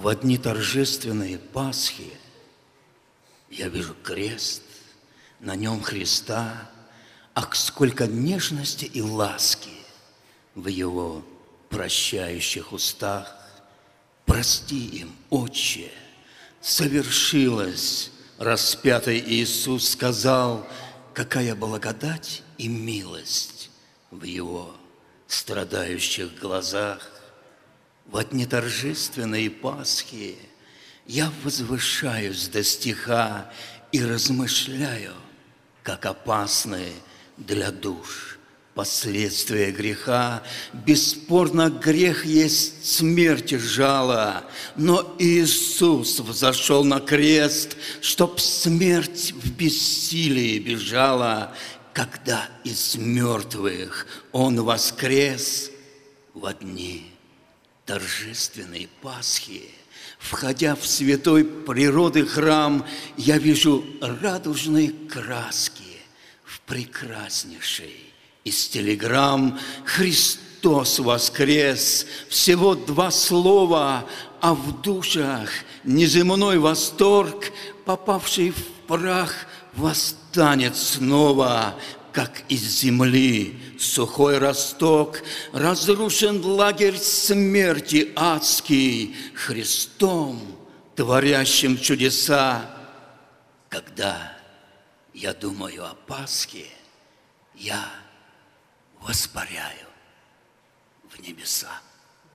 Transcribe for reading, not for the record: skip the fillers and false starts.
В дни торжественные Пасхи я вижу крест, на нем Христа, ах, сколько нежности и ласки в Его прощающих устах. Прости им, Отче, совершилось, распятый Иисус сказал, какая благодать и милость в Его страдающих глазах. В дни торжественной Пасхи я возвышаюсь до стиха и размышляю, как опасны для душ последствия греха. Бесспорно, грех есть смерть и жало, но Иисус взошел на крест, чтоб смерть в бессилии бежала. Когда из мертвых Он воскрес во дни торжественной Пасхи, входя в святой природы храм, я вижу радужные краски в прекраснейшей из телеграмм. Христос воскрес, всего два слова, а в душах неземной восторг, попавший в прах, восстанет снова, как из земли сухой росток. Разрушен лагерь смерти адский Христом, творящим чудеса. Когда я думаю о Пасхе, я воспаряю в небеса.